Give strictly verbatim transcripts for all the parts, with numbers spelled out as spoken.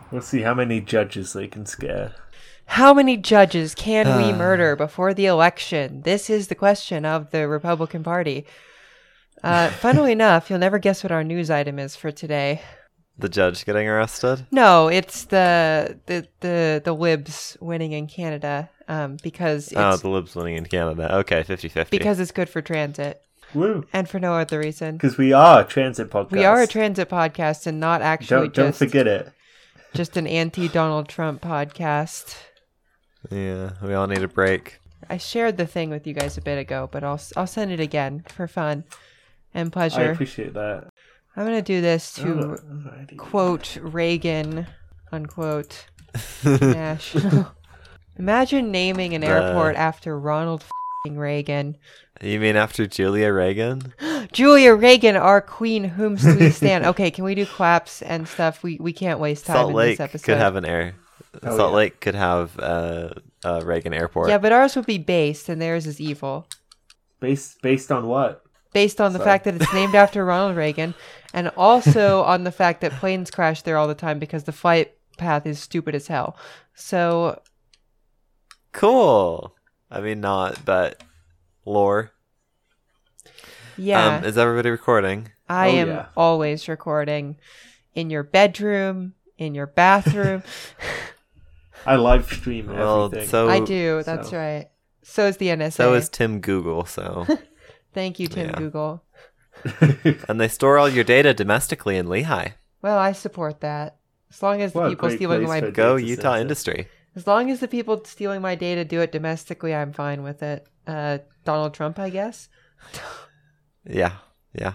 We'll see how many judges they can scare. How many judges can we murder before the election? This is the question of the Republican Party. Uh, funnily enough, you'll never guess what our news item is for today. The judge getting arrested? No, it's the the the, the libs winning in Canada um, because it's, oh, the libs winning in Canada. Okay, fifty-fifty. Because it's good for transit. Woo! And for no other reason. Because we are a transit podcast. We are a transit podcast and not actually don't, don't just... forget it. Just an anti-Donald Trump podcast. Yeah, we all need a break. I shared the thing with you guys a bit ago, but I'll I'll send it again for fun and I pleasure. appreciate that. I'm going to do this to Oh, quote Reagan, unquote, national. Imagine naming an airport Uh. after Ronald f***ing Reagan. You mean after Julia Reagan? Julia Reagan, our queen, whom we stand. Okay, can we do claps and stuff? We we can't waste time Salt in Lake this episode. could have an air. Oh, Salt yeah. Lake could have uh, uh, Reagan Airport. Yeah, but ours would be based, and theirs is evil. Based based on what? Based on the Sorry. fact that it's named after Ronald Reagan, and also on the fact that planes crash there all the time because the flight path is stupid as hell. So, Cool. I mean, not, but lore. yeah, Um, is everybody recording? I Oh, am yeah. always recording in your bedroom, in your bathroom. I live stream Well, everything. so I do, that's so- right. So is the N S A. so is Tim Google. So, Thank you, Tim Yeah. Google. and they store all your data domestically in Lehigh. Well, I support that. As long as the What a people great stealing place my for- Go Data Utah center. industry. As long as the people stealing my data do it domestically, I'm fine with it. Uh, Donald Trump, I guess. Yeah, yeah.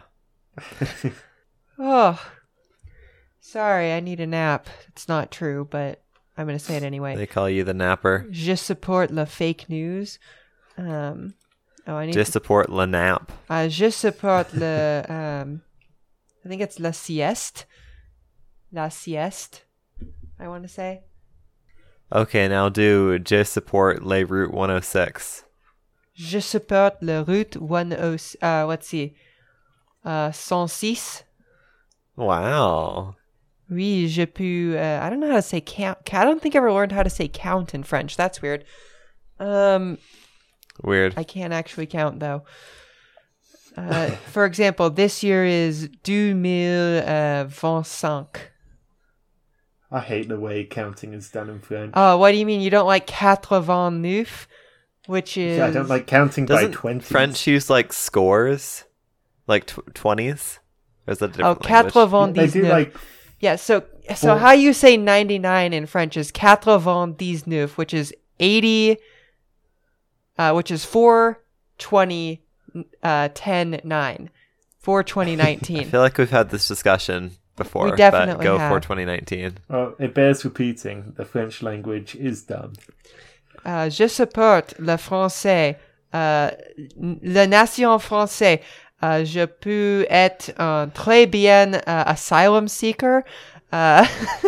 Oh, sorry, I need a nap. It's not true, but I'm going to say it anyway. They call you the napper. Je support la fake news. Um, oh, I need Just to... support Lanap. Uh, je support le... Um, I think it's la sieste. La sieste, I want to say. Okay, now do just support Les Route one oh six. Je support le route one oh six. Uh, let's see. Uh, one oh six. Wow. Oui, je peux. Uh, I don't know how to say count. I don't think I ever learned how to say count in French. That's weird. Um, Weird. I can't actually count though. Uh, for example, this year is two mille vingt-cinq. I hate the way counting is done in French. Oh, what do you mean? You don't like quatre-vingt-neuf, which is Yeah, I don't like counting Doesn't by twenty. French use like scores? Like tw- twenties? Or is that a oh different language? They quatre-vingt-dix-neuf. do like Yeah, so so Four- how you say ninety-nine in French is quatre-vingt-dix-neuf, which is eighty, uh, which is four twenty, uh, ten nine, four twenty I nineteen. feel like we've had this discussion before. We definitely but go have. for twenty nineteen. Oh, it bears repeating. The French language is dumb. Uh, je supporte le français, uh, la nation française. Uh, je peux être un très bien uh, asylum seeker. Uh,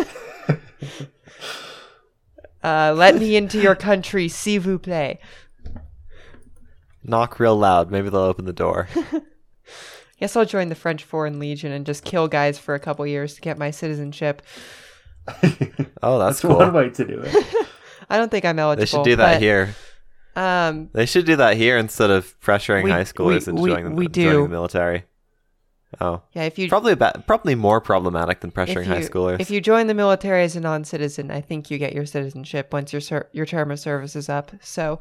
uh, let me into your country, s'il vous plaît. Knock real loud. Maybe they'll open the door. Guess I'll join the French Foreign Legion and just kill guys for a couple years to get my citizenship. Oh, that's, That's cool. one way to do it. I don't think I'm eligible. They should do that but, here. Um, They should do that here instead of pressuring We- high schoolers we- into we- joining, the, we joining do. the military. Oh, yeah, if you probably ba- probably more problematic than pressuring if you, high schoolers. if you join the military as a non-citizen, I think you get your citizenship once your ser- your term of service is up. So,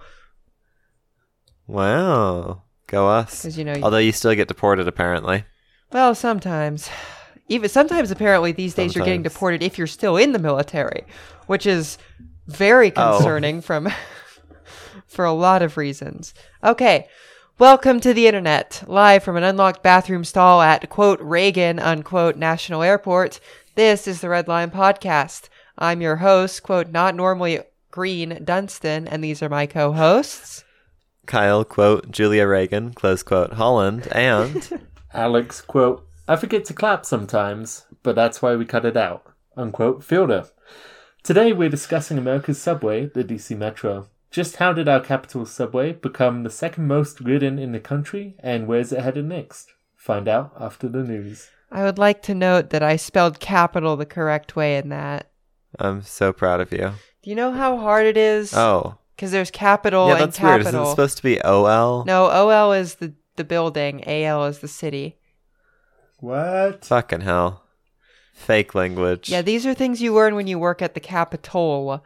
Wow, go us! because you know, you- Although you still get deported, apparently. well, sometimes, even sometimes, apparently these days you're getting Sometimes. deported if you're still in the military, which is very Oh. concerning from for a lot of reasons. Okay. Welcome to the internet, live from an unlocked bathroom stall at, quote, Reagan, unquote, National Airport. This is the Red Line Podcast. I'm your host, quote, not normally Green Dunstan, and these are my co-hosts. Kyle, quote, Julia Reagan, close quote, Holland, and Alex, quote, I forget to clap sometimes, but that's why we cut it out, unquote, Fielder. Today we're discussing America's subway, the D C Metro. Just how did our capital subway become the second most ridden in the country, and where's it headed next? Find out after the news. I would like to note that I spelled capital the correct way in that. I'm so proud of you. Do you know how hard it is? Oh. Because there's capital Yeah, and that's weird. capital. Isn't it supposed to be O L? No, O L is the, the building. A L is the city. What? Fucking hell. Fake language. Yeah, these are things you learn when you work at the Capitol,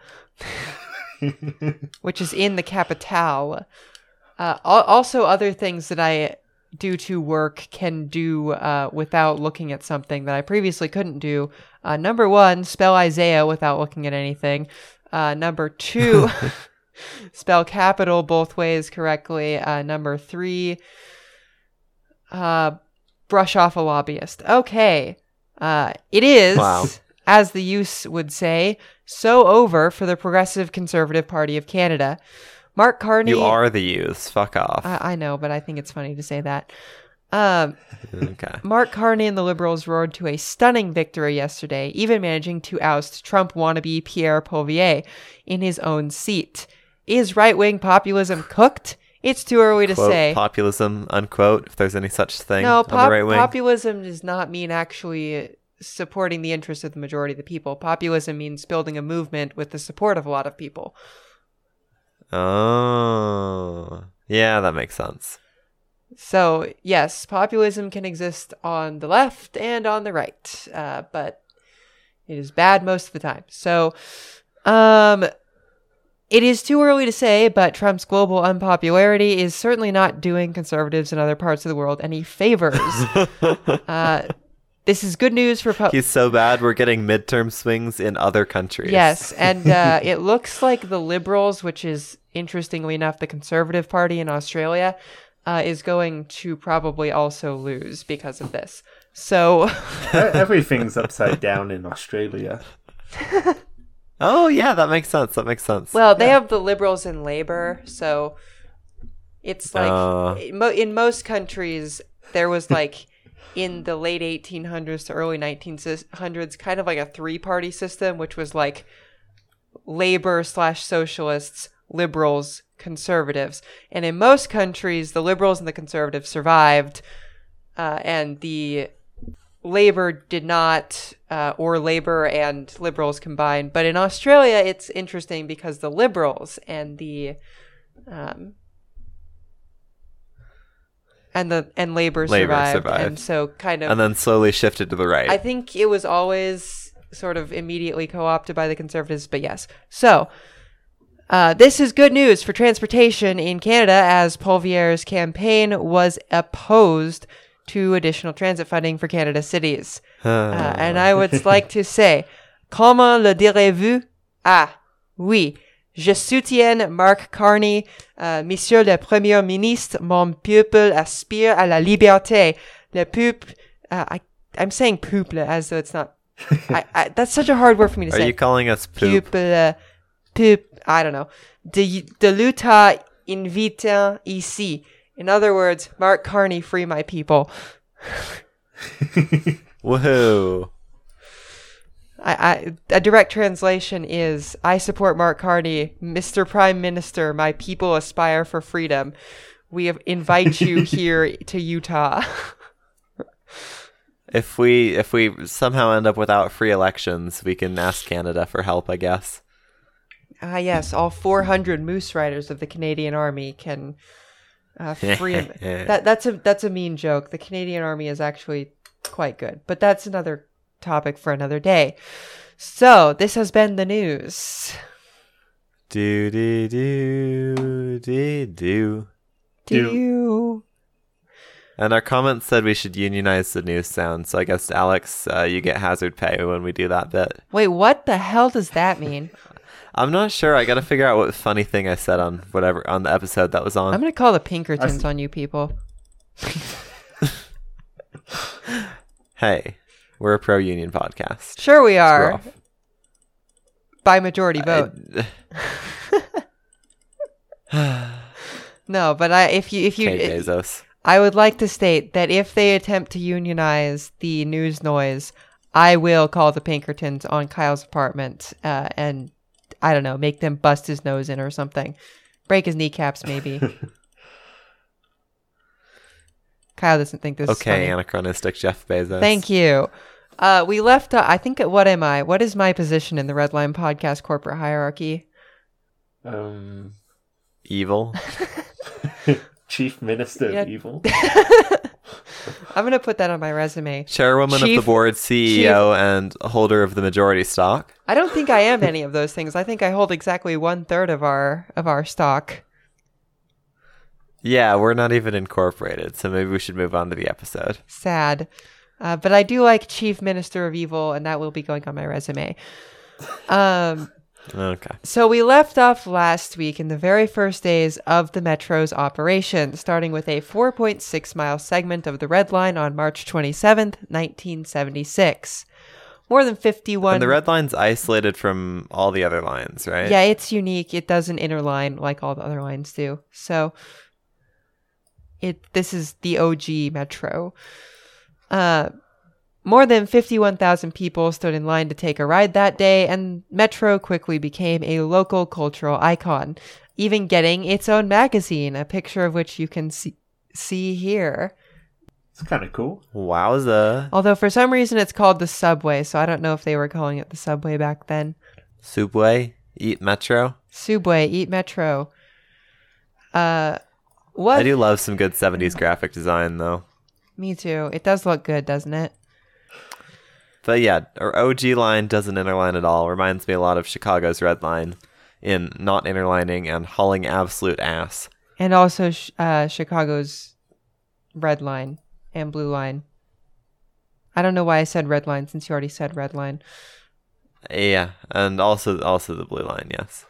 which is in the capital. Uh, al- also, other things that I do to work can do uh, without looking at something that I previously couldn't do. Uh, number one, spell Isaiah without looking at anything. Uh, number two, spell capital both ways correctly. Uh, number three, uh, brush off a lobbyist. Okay. Uh, it is, Wow. as the use would say, so over for the Progressive Conservative Party of Canada. Mark Carney... You are the youth. Fuck off. I, I know, but I think it's funny to say that. Um, Okay. Mark Carney and the Liberals roared to a stunning victory yesterday, even managing to oust Trump wannabe Pierre Poilievre in his own seat. Is right-wing populism cooked? It's too early to Quote, say. populism, unquote, if there's any such thing No, on pop- the right wing. populism does not mean actually supporting the interests of the majority of the people. Populism means building a movement with the support of a lot of people. Oh. Yeah, that makes sense. So, yes, populism can exist on the left and on the right, uh, but it is bad most of the time. So, um, it is too early to say, but Trump's global unpopularity is certainly not doing conservatives in other parts of the world any favors. uh, this is good news for... Pu- He's so bad, we're getting midterm swings in other countries. Yes, and uh, it looks like the Liberals, which is, interestingly enough, the Conservative Party in Australia, uh, is going to probably also lose because of this. So... Everything's upside down in Australia. Oh, yeah, that makes sense. That makes sense. Well, they have the Liberals and Labour, so it's like... Uh. in mo- in most countries, there was like... in the late eighteen hundreds to early nineteen hundreds, kind of like a three-party system, which was like labor slash socialists, liberals, conservatives. And in most countries, the liberals and the conservatives survived, uh, and the labor did not, uh, or labor and liberals combined. But in Australia, it's interesting because the liberals and the... Um, And the and labor, Labor survived, survived. and so kind of. And then slowly shifted to the right. I think it was always sort of immediately co-opted by the conservatives, but yes. So, uh, this is good news for transportation in Canada, as Poilievre's campaign was opposed to additional transit funding for Canada's cities. Uh, and I would like to say, comment le direz-vous? Ah, oui. Je soutiens Mark Carney, euh, Monsieur le Premier Ministre, mon peuple aspire à la liberté. Le peuple, uh, I, I'm saying peuple as though it's not, I, I, that's such a hard word for me to Are say. you calling us poop? Peuple, uh, peuple, I don't know. De, de luta invitant ici. In other words, Mark Carney, free my people. Woohoo. I, I, a direct translation is, I support Mark Carney, Mister Prime Minister, my people aspire for freedom. We have, invite you here to Utah. If we if we somehow end up without free elections, we can ask Canada for help, I guess. Ah, yes, all four hundred Moose Riders of the Canadian Army can uh, free him. that, that's a that's a mean joke. The Canadian Army is actually quite good, but that's another topic for another day. So, this has been the news. Do do do do do. Do you? And our comments said we should unionize the news sound, so I guess, Alex, uh, you get hazard pay when we do that bit. Wait, what the hell does that mean? I'm not sure. I gotta figure out what funny thing I said on whatever on the episode that was on. I'm gonna call the Pinkertons on you people. Hey, we're a pro-union podcast. Sure we are. Rough. By majority vote. I- No, but I if you if you Kate Bezos. I would like to state that if they attempt to unionize the news noise, I will call the Pinkertons on Kyle's apartment uh, and I don't know, make them bust his nose in or something. Break his kneecaps maybe. Kyle doesn't think this is Okay, funny. anachronistic Jeff Bezos. Thank you. Uh, we left, uh, I think, what am I? What is my position in the Red Line podcast corporate hierarchy? Um, Evil. Chief Minister Yeah. of Evil. I'm going to put that on my resume. Chairwoman Chief- of the board, C E O, and holder of the majority stock. I don't think I am any of those things. I think I hold exactly one third of our of our stock. Yeah, we're not even incorporated, so maybe we should move on to the episode. Sad. Uh, but I do like Chief Minister of Evil, and that will be going on my resume. Um, Okay. so we left off last week in the very first days of the Metro's operation, starting with a four point six mile segment of the Red Line on March twenty-seventh, nineteen seventy-six. More than fifty-one... And the red line's isolated from all the other lines, right? Yeah, it's unique. It doesn't interline like all the other lines do. So it this is the O G Metro. Uh, more than fifty-one thousand people stood in line to take a ride that day, and Metro quickly became a local cultural icon, even getting its own magazine, a picture of which you can see, see here. It's kind of cool. Wowza. Although for some reason it's called the Subway, so I don't know if they were calling it the Subway back then. Subway? Eat Metro? Subway, eat Metro. Uh, what? I do love some good seventies graphic design, though. Me too. It does look good, doesn't it? But yeah, our O G line doesn't interline at all. Reminds me a lot of Chicago's Red Line in not interlining and hauling absolute ass. And also sh- uh, Chicago's Red Line and Blue Line. I don't know why I said Red Line since you already said Red Line. Yeah, and also also the blue line, yes.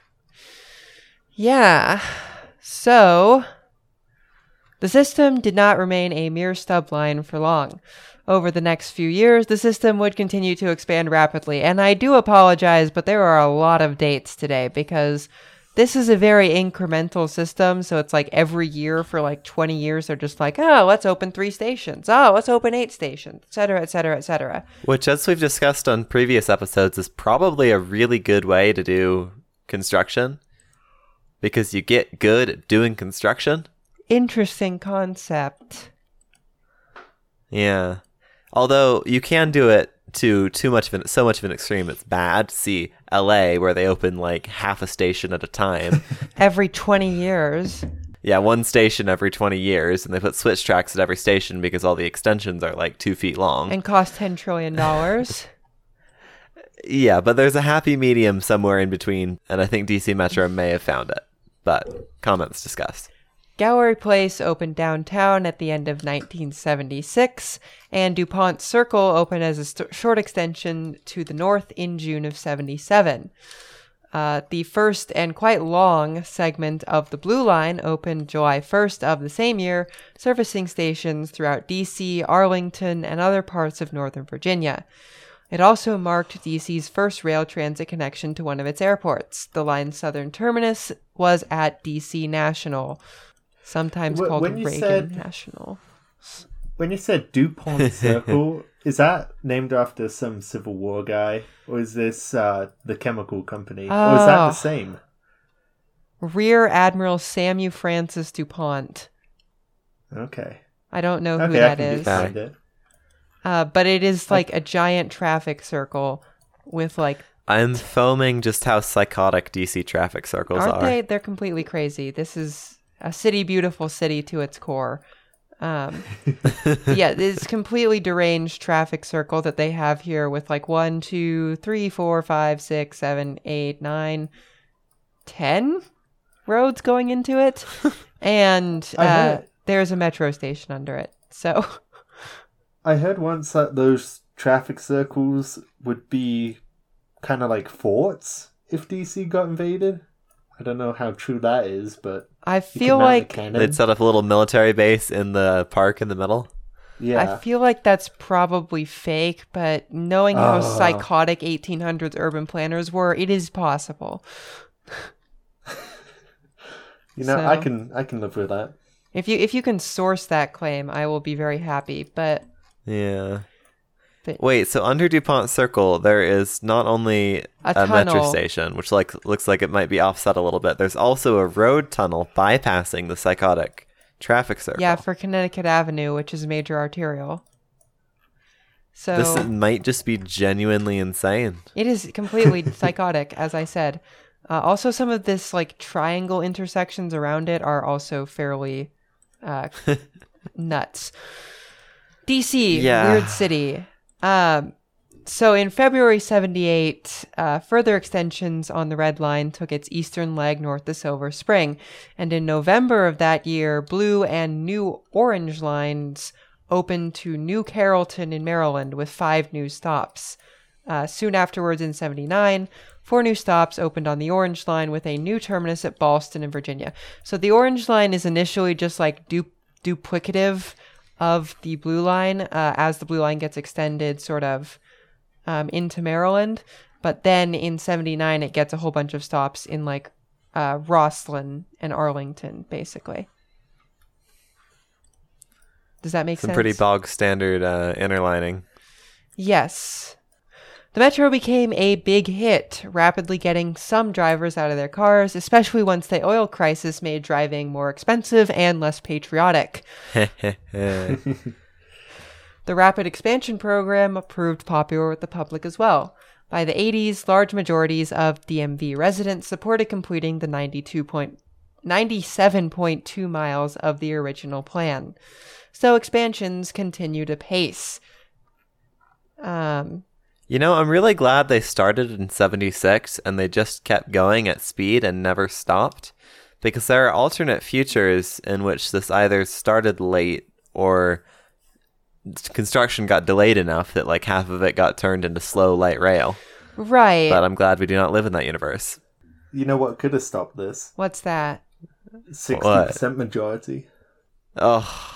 Yeah. So, the system did not remain a mere stub line for long. Over the next few years, the system would continue to expand rapidly. And I do apologize, but there are a lot of dates today because this is a very incremental system. So it's like every year for like twenty years, they're just like, oh, let's open three stations. Oh, let's open eight stations, et cetera, et cetera, et cetera. Which, as we've discussed on previous episodes, is probably a really good way to do construction because you get good at doing construction. Interesting concept. Yeah. Although you can do it to too much of an, so much of an extreme it's bad. See L A where they open like half a station at a time. Every twenty years. Yeah, one station every twenty years, and they put switch tracks at every station because all the extensions are like two feet long. And cost ten trillion dollars. Yeah, but there's a happy medium somewhere in between, and I think D C Metro may have found it. But comments discussed. Gower Place opened downtown at the end of nineteen seventy-six, and DuPont Circle opened as a st- short extension to the north in June of seventy-seven. Uh, the first and quite long segment of the Blue Line opened July first of the same year, servicing stations throughout D C, Arlington, and other parts of Northern Virginia. It also marked D C's first rail transit connection to one of its airports. The line's southern terminus was at D C National, sometimes Wh- called when you Reagan said- National. When you said DuPont Circle, is that named after some Civil War guy? Or is this uh, the chemical company? Or is that Oh. the same? Rear Admiral Samuel Francis DuPont. Okay. I don't know who Okay, I that can is. just find it. Uh, but it is like a giant traffic circle with like, I'm foaming just how psychotic D C traffic circles aren't are. they? They're completely crazy. This is a city, beautiful city to its core. Um, yeah, it's completely deranged traffic circle that they have here with like one, two, three, four, five, six, seven, eight, nine, ten roads going into it, and I uh, heard- there's a metro station under it. So I heard once that those traffic circles would be kind of like forts if D C got invaded. I don't know how true that is, but I you could feel mount a like cannon. They'd set up a little military base in the park in the middle. yeah. I feel like that's probably fake, but knowing how Oh. psychotic eighteen hundreds urban planners were, it is possible. you know, I so- can I can live with that. If you if you can source that claim, I will be very happy. But Yeah. But- Wait, so under DuPont Circle, there is not only A a, metro tunnel. station, which like looks like it might be offset a little bit. There's also a road tunnel bypassing the psychotic traffic circle. yeah, for Connecticut Avenue, which is a major arterial. So This might just be genuinely insane. it is completely psychotic, as I said. Uh, also, some of this like triangle intersections around it are also fairly uh, nuts. D C, Yeah. weird city. Um, so in February seventy-eight, uh, further extensions on the Red Line took its eastern leg north to Silver Spring. And in November of that year, Blue and New Orange lines opened to New Carrollton in Maryland with five new stops. Uh, soon afterwards, in seventy-nine, four new stops opened on the Orange Line with a new terminus at Ballston in Virginia. So the Orange Line is initially just like du- duplicative of the Blue Line uh, as the Blue Line gets extended sort of um, into Maryland. But then in seventy-nine, it gets a whole bunch of stops in like uh, Rosslyn and Arlington, basically. Does that make Some sense? pretty bog standard uh, interlining. Yes. The Metro became a big hit, rapidly getting some drivers out of their cars, especially once the oil crisis made driving more expensive and less patriotic. The rapid expansion program proved popular with the public as well. By the eighties, large majorities of D M V residents supported completing the ninety-two point, ninety-seven point two miles of the original plan. So expansions continued apace. Um... You know, I'm really glad they started in seventy-six and they just kept going at speed and never stopped, because there are alternate futures in which this either started late or construction got delayed enough that like half of it got turned into slow light rail. Right. But I'm glad we do not live in that universe. You know what could have stopped this? What's that? sixty percent majority. Oh,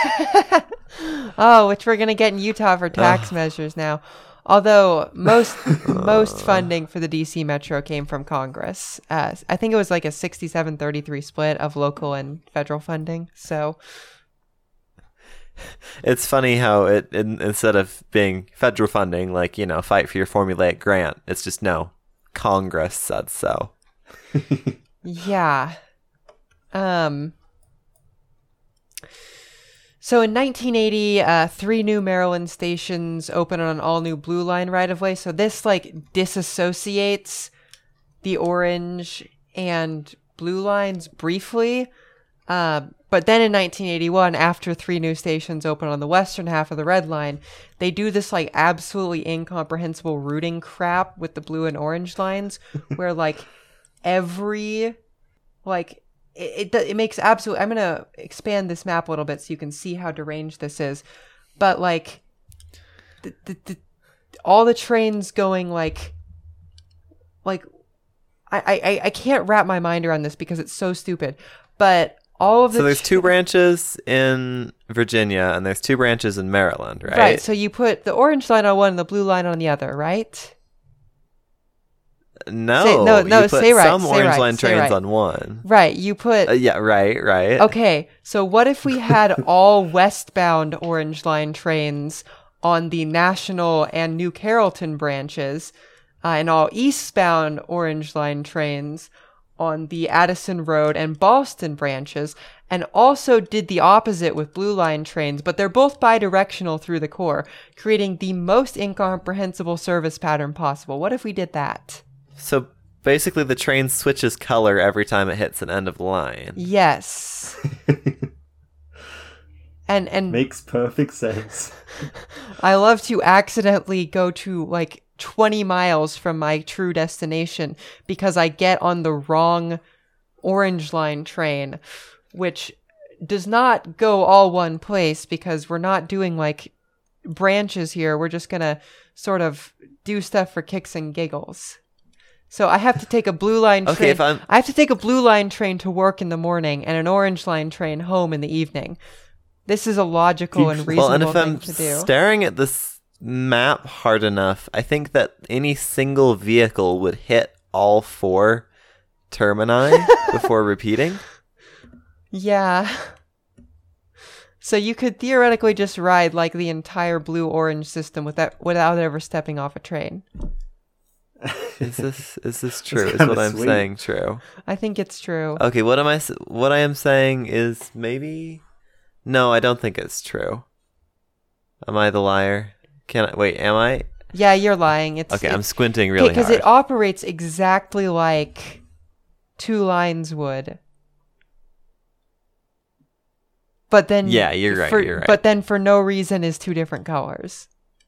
Oh, which we're going to get in Utah for tax measures now. Although most most funding for the D C Metro came from Congress. Uh, I think it was like a sixty-seven thirty-three split of local and federal funding. So it's funny how it in, instead of being federal funding, like, you know, fight for your formulaic grant, it's just no, Congress said so. yeah. Um. So in nineteen eighty, uh, three new Maryland stations opened on an all-new Blue Line right-of-way. So this, like, disassociates the Orange and Blue Lines briefly. Uh, but then in nineteen eighty-one, after three new stations open on the western half of the Red Line, they do this, like, absolutely incomprehensible routing crap with the Blue and Orange lines, where, like, every, like... It, it it makes absolute. I'm gonna expand this map a little bit so you can see how deranged this is. But like, the, the, the, all the trains going like, like, I, I I can't wrap my mind around this because it's so stupid. But all of the so there's tra- two branches in Virginia and there's two branches in Maryland, right? Right. So you put the Orange Line on one and the Blue Line on the other, right? No, Say- no, no, you put say right, some say Orange right, Line say trains right. on one. Right. You put. Uh, yeah, right, right. Okay, so what if we had all westbound Orange Line trains on the National and New Carrollton branches, uh, and all eastbound Orange Line trains on the Addison Road and Boston branches, and also did the opposite with Blue Line trains, but they're both bidirectional through the core, creating the most incomprehensible service pattern possible. What if we did that? So basically the train switches color every time it hits an end of the line. Yes. and and Makes perfect sense. I love to accidentally go to like twenty miles from my true destination because I get on the wrong Orange Line train, which does not go all one place because we're not doing like branches here. We're just going to sort of do stuff for kicks and giggles. So I have to take a Blue Line train. Okay, if I'm- I have to take a Blue Line train to work in the morning and an Orange Line train home in the evening. This is a logical and reasonable Well, and if thing I'm to do. staring at this map hard enough, I think that any single vehicle would hit all four termini before repeating. Yeah. So you could theoretically just ride like the entire blue-orange system without without ever stepping off a train. Is this is this true? Is kinda what I'm sweet. saying true? I think it's true. Okay, what am I? s- What I am saying is maybe. No, I don't think it's true. Am I the liar? Can I wait? Am I? Yeah, you're lying. It's Okay, it, I'm squinting really because hard. it operates exactly like two lines would. But then Yeah, you're right, For, you're right. But then for no reason is two different colors.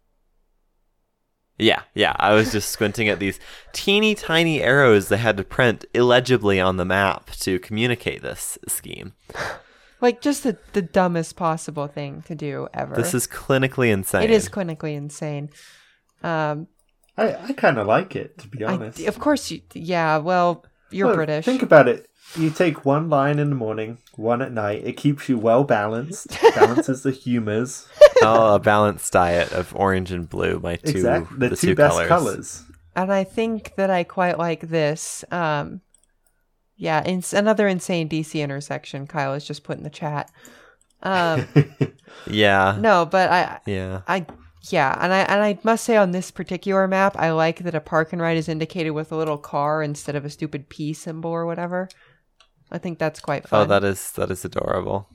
Yeah, yeah. I was just squinting at these teeny tiny arrows they had to print illegibly on the map to communicate this scheme. Like just the, the dumbest possible thing to do ever. This is clinically insane. It is clinically insane. Um, I, I kind of like it, to be I, honest. of course, you. Yeah, well, you're Well, British. Think about it. You take one line in the morning, one at night. It keeps you well balanced. Balances the humors. Oh, a balanced diet of orange and blue, my two Exactly. The, the two, two best colors. colors. And I think that I quite like this. Um, yeah, it's another insane D C intersection. Kyle has just put in the chat. Um, Yeah. no, but I, Yeah. I, yeah, and I and I must say on this particular map, I like that a park and ride is indicated with a little car instead of a stupid P symbol or whatever. I think that's quite fun. Oh, that is that is adorable.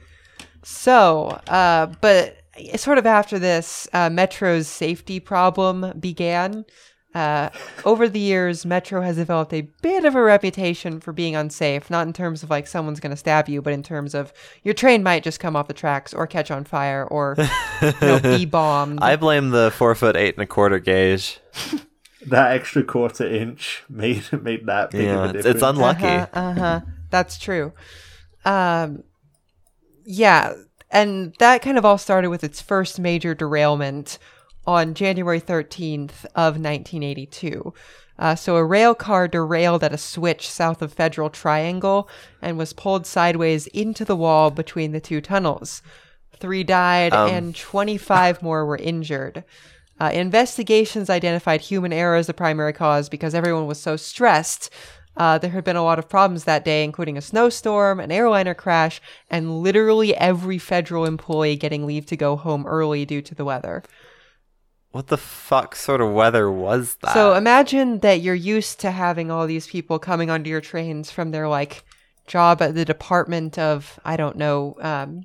So, uh, but sort of after this, uh, Metro's safety problem began. Uh, over the years, Metro has developed a bit of a reputation for being unsafe, not in terms of like someone's going to stab you, but in terms of your train might just come off the tracks or catch on fire or you know, be bombed. I blame the four foot eight and a quarter gauge. That extra quarter inch made made that big Yeah, of a it's, difference. it's unlucky. Uh-huh, uh-huh. That's true. Um, yeah, and that kind of all started with its first major derailment on January thirteenth of nineteen eighty-two. Uh, so a rail car derailed at a switch south of Federal Triangle and was pulled sideways into the wall between the two tunnels. Three died Um. and twenty-five more were injured. Uh, investigations identified human error as the primary cause because everyone was so stressed. Uh, there had been a lot of problems that day, including a snowstorm, an airliner crash, and literally every federal employee getting leave to go home early due to the weather. What the fuck sort of weather was that? So imagine that you're used to having all these people coming onto your trains from their like job at the Department of, I don't know, um,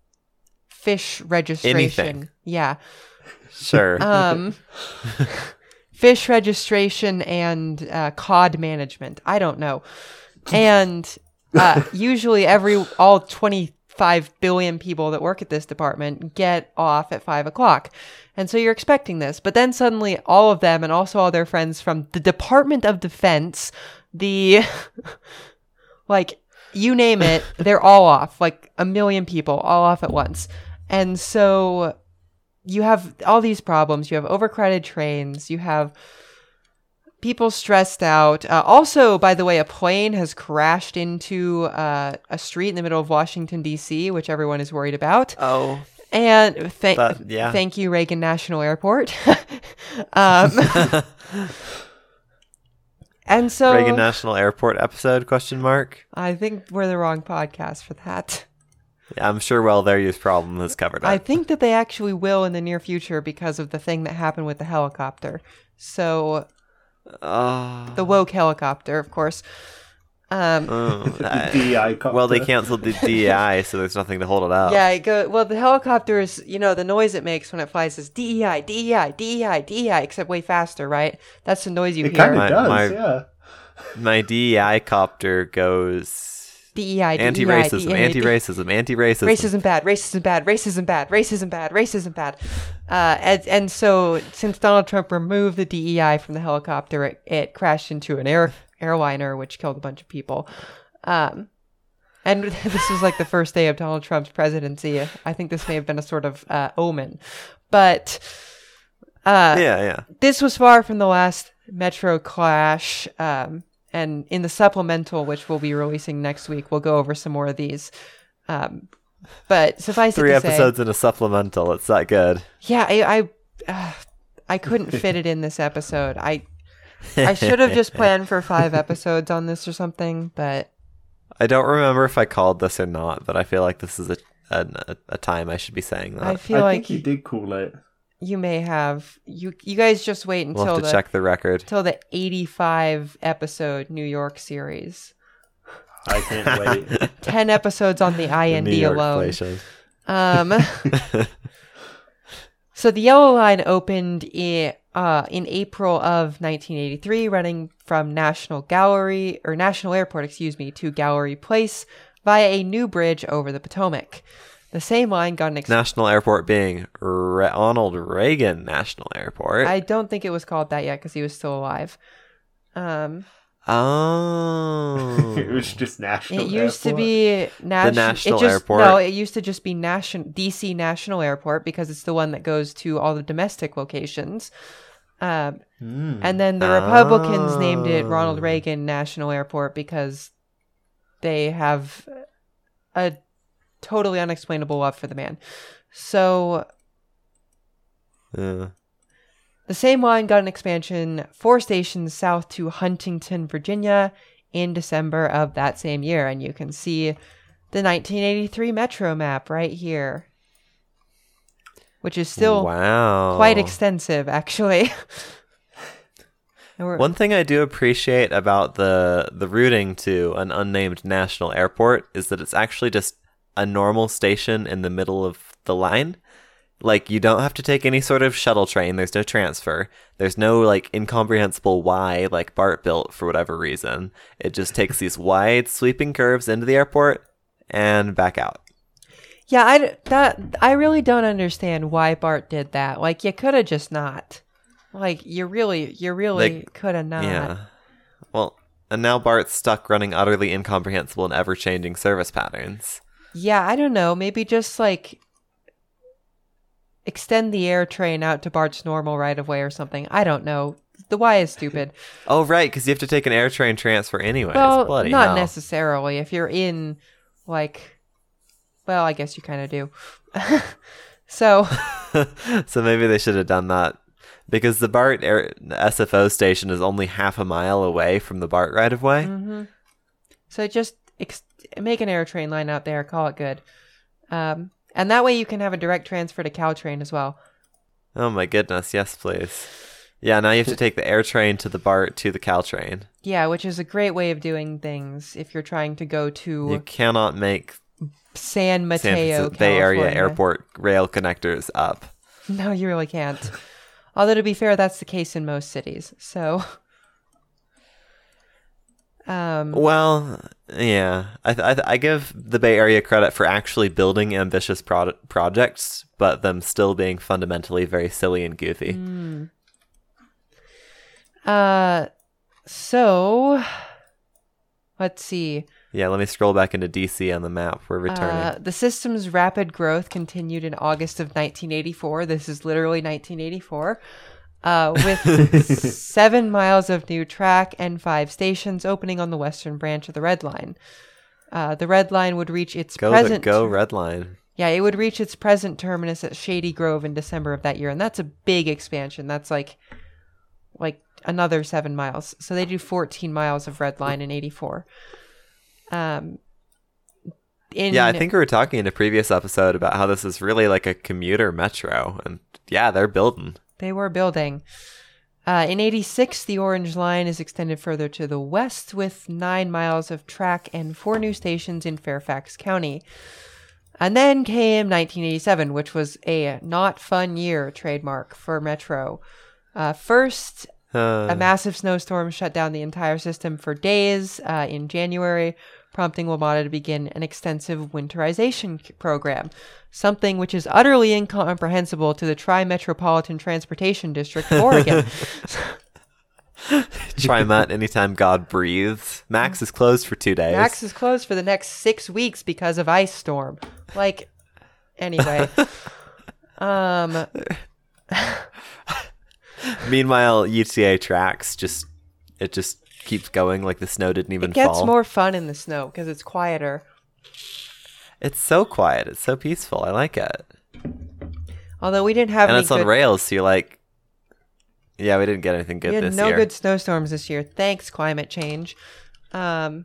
fish registration. Anything. Yeah. Sure. Um, fish registration and uh, cod management. I don't know. And uh, usually every all twenty-five billion people that work at this department get off at five o'clock. And so you're expecting this. But then suddenly all of them and also all their friends from the Department of Defense, the like you name it, they're all off. Like a million people all off at once. And so you have all these problems. You have overcrowded trains. You have people stressed out. Uh, also, by the way, a plane has crashed into uh, a street in the middle of Washington, D C, which everyone is worried about. oh. And th- That- yeah. thank you, Reagan National Airport. um, and so Reagan National Airport episode, question mark? I think we're the wrong podcast for that. Yeah, I'm sure well their youth problem has covered it. I think that they actually will in the near future because of the thing that happened with the helicopter. So Oh. the woke helicopter, of course. Um, Oh, The I- D E I copter. well, they canceled the D E I, so there's nothing to hold it up. yeah, it go, well, the helicopter is, you know, the noise it makes when it flies is D E I, D E I, D E I, D E I, except way faster, right? That's the noise you It hear. kind of My- does, my- yeah. My D E I copter goes D E I, D E I, anti-racism, D E I, anti-racism, anti-racism. Racism bad, racism bad, racism bad, racism bad, racism bad. Uh, and, and so, since Donald Trump removed the D E I from the helicopter, it, it crashed into an air airliner, which killed a bunch of people. Um, and this was like the first day of Donald Trump's presidency. I think this may have been a sort of uh, omen. But uh, Yeah, yeah. this was far from the last Metro clash. Um, and in the supplemental, which we'll be releasing next week, we'll go over some more of these. Um, but suffice Three it to episodes say, in a supplemental. It's that good. yeah, I I, uh, I couldn't fit it in this episode. I I should have just planned for five episodes on this or something, but I don't remember if I called this or not, but I feel like this is a a, a time I should be saying that. I feel I like think you did call it. you may have. You you guys just wait we'll until have to the check the record. till the eighty-five episode New York series. I can't wait. ten episodes on the I The N New D York alone. Inflation. Um So the Yellow Line opened in uh, in April of nineteen eighty-three, running from National Gallery or National Airport, excuse me, to Gallery Place via a new bridge over the Potomac. The same line got an ex- National Airport being Ronald Reagan National Airport. I don't think it was called that yet because he was still alive. Um, oh, It was just national. it used to Airport. be nat- The National it just, Airport? No, it used to just be nation- D C National Airport because it's the one that goes to all the domestic locations. Um, Mm. and then the Republicans named it Oh. Ronald Reagan National Airport because they have a totally unexplainable love for the man. So Yeah. the same line got an expansion four stations south to Huntington, Virginia in December of that same year. And you can see the nineteen eighty-three Metro map right here, which is still wow. quite extensive, actually. And we're- One thing I do appreciate about the the routing to an unnamed national airport is that it's actually just a normal station in the middle of the line. Like, you don't have to take any sort of shuttle train. There's no transfer. There's no, like, incomprehensible Y like BART built for whatever reason. It just takes these wide, sweeping curves into the airport and back out. Yeah, I, that, I really don't understand why BART did that. Like, you could have just not. Like, you really, you really Like, could have not. Yeah. Well, and now BART's stuck running utterly incomprehensible and ever-changing service patterns. Yeah, I don't know. Maybe just, like, extend the air train out to BART's normal right-of-way or something. I don't know. The Y is stupid. Oh, right, because you have to take an air train transfer anyways. Well, Bloody not hell. necessarily. If you're in, like, well, I guess you kind of do. So, So maybe they should have done that. Because the BART air, S F O station is only half a mile away from the BART right-of-way. mhm. so just ex- make an air train line out there. Call it good. Um, and that way you can have a direct transfer to Caltrain as well. Oh my goodness, yes please. Yeah, now you have to take the air train to the BART to the Caltrain. Yeah, which is a great way of doing things if you're trying to go to You cannot make San San Mateo, Francisco Bay Area California. airport rail connectors up. No, you really can't. Although, to be fair, that's the case in most cities. So, um, Well, yeah, I th- I, th- I give the Bay Area credit for actually building ambitious pro- projects, but them still being fundamentally very silly and goofy. Mm. uh, so let's see. Yeah, let me scroll back into D C on the map. We're returning. Uh, the system's rapid growth continued in August of nineteen eighty-four. This is literally nineteen eighty-four. Uh, with seven miles of new track and five stations opening on the western branch of the Red Line. Uh, the Red Line would reach its go present the go Red Line. Yeah, it would reach its present terminus at Shady Grove in December of that year, and that's a big expansion. That's like like another seven miles. So they do fourteen miles of Red Line in eighty-four. Um, in, Yeah, I think we were talking in a previous episode about how this is really like a commuter metro, and yeah, they're building. they were building. Uh, in eighty-six, the Orange Line is extended further to the west with nine miles of track and four new stations in Fairfax County. And then came nineteen eighty-seven, which was a not fun year trademark for Metro. Uh, first, Uh, a massive snowstorm shut down the entire system for days uh, in January, prompting WMATA to begin an extensive winterization c- program, something which is utterly incomprehensible to the Tri-Metropolitan Transportation District of Oregon. Try Mutt anytime God breathes. Max is closed for two days. Max is closed for the next six weeks because of ice storm. Like, anyway. um, Meanwhile, U T A tracks just it just keeps going like the snow didn't even it gets fall. more fun in the snow because it's quieter. It's so quiet. It's so peaceful. I like it. Although we didn't have And any it's on good, rails, so you're like, yeah, we didn't get anything good we had this no year. good snowstorms this year. Thanks, climate change. Um,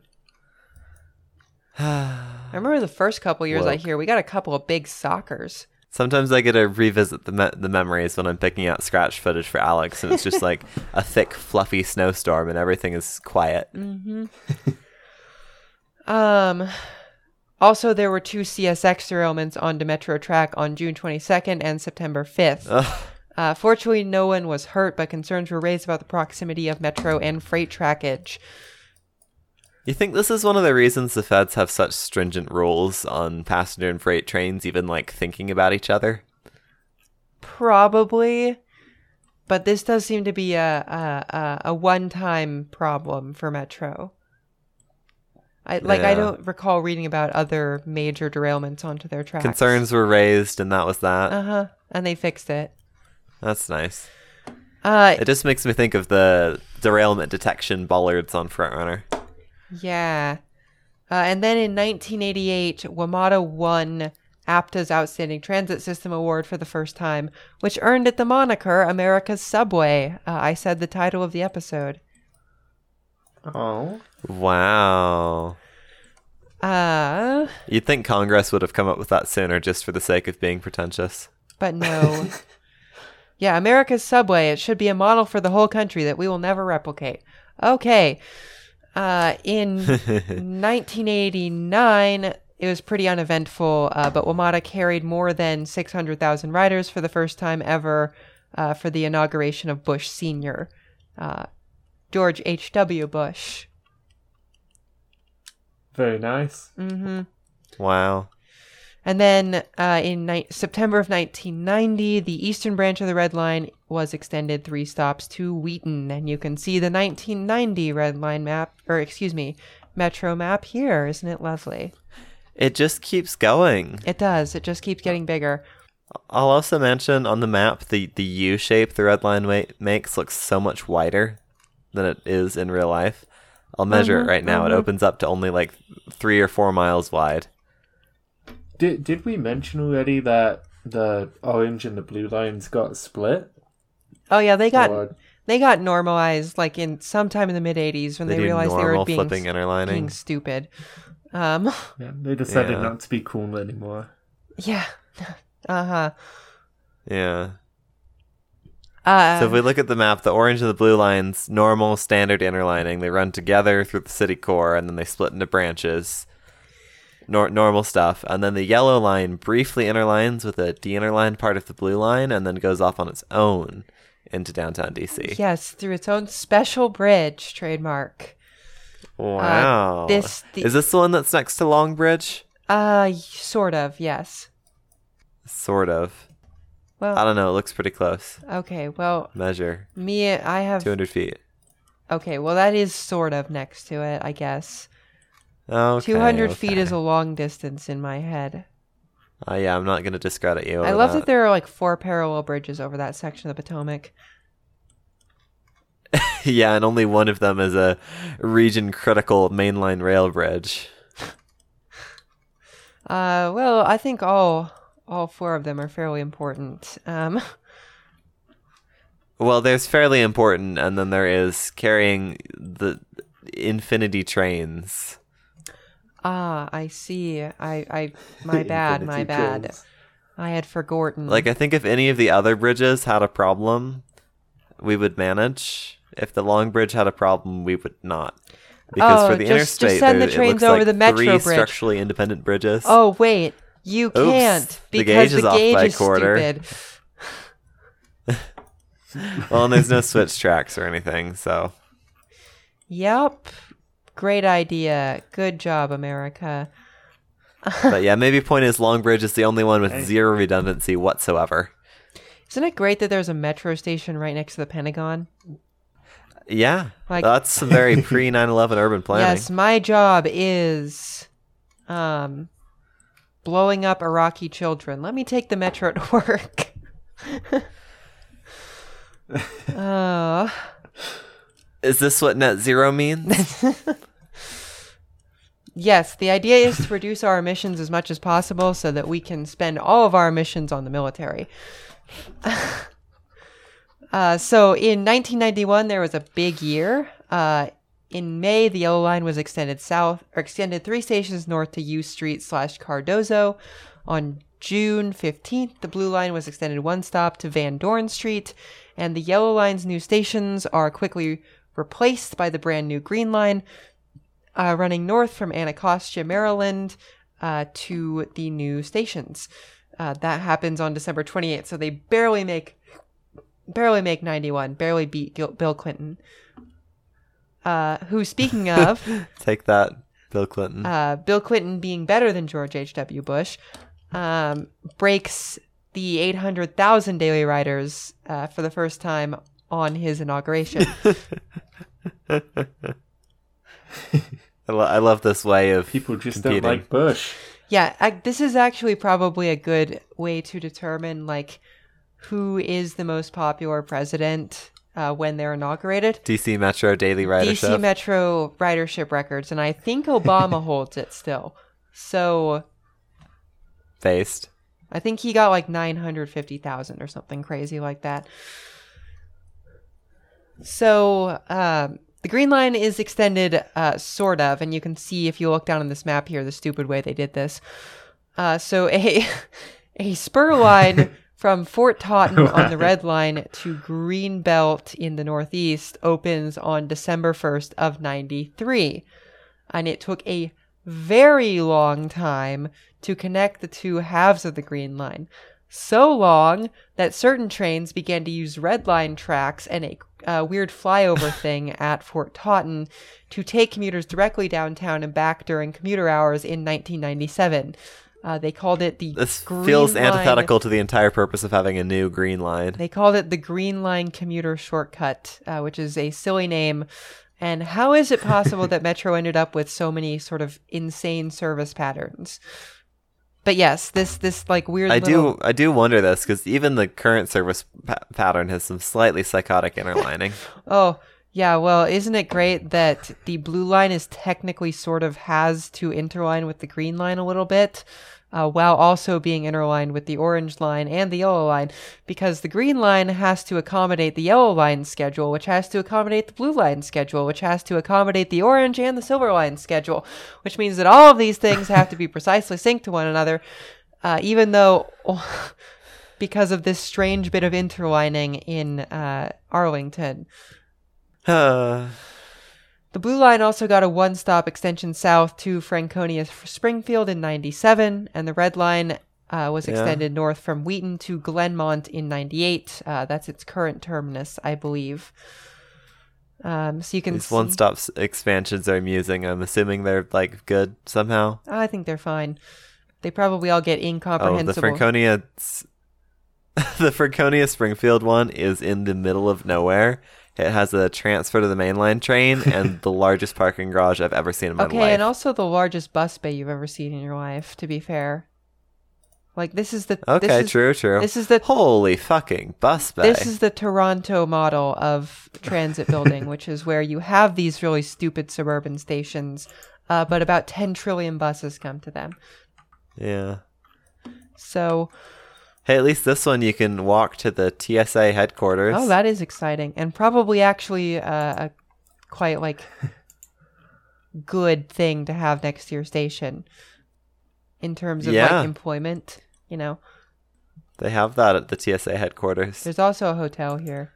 I remember the first couple years I Woke. hear we got a couple of big soccers. Sometimes I get to revisit the me- the memories when I'm picking out scratch footage for Alex, and it's just like a thick, fluffy snowstorm, and everything is quiet. Mm-hmm. um, Also, there were two C S X derailments on the Metro track on June twenty-second and September fifth. Uh, fortunately, no one was hurt, but concerns were raised about the proximity of Metro and freight trackage. You think this is one of the reasons the feds have such stringent rules on passenger and freight trains, even like thinking about each other? Probably. But this does seem to be a a, a, a one-time problem for Metro. I like Yeah. I don't recall reading about other major derailments onto their tracks. Concerns were raised, and that was that. Uh-huh. And they fixed it. That's nice. Uh It just makes me think of the derailment detection bollards on Frontrunner. yeah. Uh, and then in nineteen eighty-eight, WMATA won A P T A's Outstanding Transit System Award for the first time, which earned it the moniker America's Subway. Uh, I said the title of the episode. Oh. Wow. Uh, You'd think Congress would have come up with that sooner just for the sake of being pretentious. but no. Yeah, America's Subway. It should be a model for the whole country that we will never replicate. Okay. Uh, in nineteen eighty-nine, it was pretty uneventful, uh, but WMATA carried more than six hundred thousand riders for the first time ever uh, for the inauguration of Bush Senior Uh, George H W. Bush. Very nice. Mm-hmm. Wow. And then uh, in ni- September of nineteen ninety, the eastern branch of the Red Line was extended three stops to Wheaton. And you can see the nineteen ninety Red Line map, or excuse me, Metro map here. Isn't it lovely? It just keeps going. It does. It just keeps getting bigger. I'll also mention on the map, the, the U shape the red line wa- makes looks so much wider than it is in real life. I'll measure Mhm, it right now. mhm. It opens up to only like three or four miles wide. Did did we mention already that the orange and the blue lines got split? Oh yeah, they got Or- they got normalized like in sometime in the mid eighties when They they, do realized they were normal being flipping being interlining. stupid. Um, Yeah, they decided Yeah. not to be cool anymore. yeah. Uh huh. Yeah. Uh, So if we look at the map, the orange and the blue lines, normal standard interlining, they run together through the city core and then they split into branches. Nor- normal stuff. And then the yellow line briefly interlines with a de-interlined part of the blue line and then goes off on its own into downtown D C. yes, through its own special bridge trademark. Wow. this- the- Is this the one that's next to Long Bridge? Uh, sort of. Yes. Sort of. I Well, don't know. It looks pretty close. okay. Well, Measure. me, I have. two hundred feet. Okay. Well, that is sort of next to it, I guess. Okay, Two hundred feet okay. is a long distance in my head. Uh, yeah, I'm not going to discredit you. I over love that. that there are like four parallel bridges over that section of the Potomac. Yeah, and only one of them is a region critical mainline rail bridge. Uh, well, I think all all four of them are fairly important. Um, Well, there's fairly important, and then there is carrying the infinity trains. ah, I see. I, I, my bad, my Infinity bad. trains. I had forgotten. Like, I think if any of the other bridges had a problem, we would manage. If the Long Bridge had a problem, we would not. Because Oh, for the just- just interstate, send there, the it trains looks over like the Metro three Bridge. structurally independent bridges. Oh wait, you can't the because gauge is the off gauge by a is quarter. stupid. Well, and there's no switch tracks or anything, so... Yep. Great idea. Good job, America. But yeah, maybe point is Long Bridge is the only one with Hey. zero redundancy whatsoever. Isn't it great that there's a metro station right next to the Pentagon? Yeah, Like- that's some very pre nine eleven urban planning. Yes, my job is um blowing up Iraqi children. Let me take the metro to work. Oh. Is this what net zero means? Yes, the idea is to reduce our emissions as much as possible so that we can spend all of our emissions on the military. uh, so in nineteen ninety-one, there was a big year. Uh, in May, the Yellow Line was extended south, or extended three stations north to U Street slash Cardozo. On June fifteenth, the Blue Line was extended one stop to Van Dorn Street, and the Yellow Line's new stations are quickly replaced by the brand new Green Line, Uh, running north from Anacostia, Maryland, uh, to the new stations. Uh, that happens on December twenty-eighth, so they barely make barely make ninety-one, barely beat Gil- Bill Clinton. Uh, who, speaking of, Take that, Bill Clinton. uh, Bill Clinton being better than George H W. Bush, um, breaks the eight hundred thousand daily riders uh, for the first time on his inauguration. I, lo- I love this way of People just competing. don't like Bush. Yeah, I, this is actually probably a good way to determine like who is the most popular president uh, when they're inaugurated. D C Metro daily ridership. D C Metro ridership records, and I think Obama holds it still. So Based. I think he got like nine hundred fifty thousand or something crazy like that. So um, the Green Line is extended, uh, sort of, and you can see if you look down on this map here, the stupid way they did this. Uh, so a a spur line from Fort Totten on the Red Line to Greenbelt in the Northeast opens on December first of ninety-three. And it took a very long time to connect the two halves of the Green Line. So long that certain trains began to use Red Line tracks and a uh, weird flyover thing at Fort Totten to take commuters directly downtown and back during commuter hours in nineteen ninety-seven. Uh, they called it the This Green feels Line- antithetical to the entire purpose of having a new Green Line. They called it the Green Line Commuter Shortcut, uh, which is a silly name. And how is it possible that Metro ended up with so many sort of insane service patterns? But yes, this this like weird. I little... do I do wonder this because even the current service pa- pattern has some slightly psychotic interlining. Oh yeah, well, isn't it great that the Blue Line is technically sort of has to interline with the Green Line a little bit, uh, while also being interlined with the Orange Line and the Yellow Line, because the Green Line has to accommodate the Yellow Line schedule, which has to accommodate the Blue Line schedule, which has to accommodate the Orange and the Silver Line schedule, which means that all of these things have to be precisely synced to one another, uh, even though, because of this strange bit of interlining in uh, Arlington. Uh, The Blue Line also got a one-stop extension south to Franconia Springfield in ninety-seven, and the Red Line uh, was Yeah. extended north from Wheaton to Glenmont in ninety-eight. Uh, that's its current terminus, I believe. Um, so you can these see... one-stop s- expansions are amusing. I'm assuming they're like good somehow. I think they're fine. They probably all get Oh, the incomprehensible. Franconia, s- the Franconia Springfield one is in the middle of nowhere. It has a transfer to the mainline train and the largest parking garage I've ever seen in my Okay, life. and also the largest bus bay you've ever seen in your life, to be fair. Like, this is the... Okay, this is, true, true. This is the... Holy fucking bus bay. This is the Toronto model of transit building, which is where you have these really stupid suburban stations, uh, but about ten trillion buses come to them. Yeah. So, Hey, at least this one you can walk to the T S A headquarters. oh, that is exciting. And probably actually uh, a quite, like, good thing to have next to your station in terms of, Yeah. like, employment, you know. They have that at the T S A headquarters. There's also a hotel here.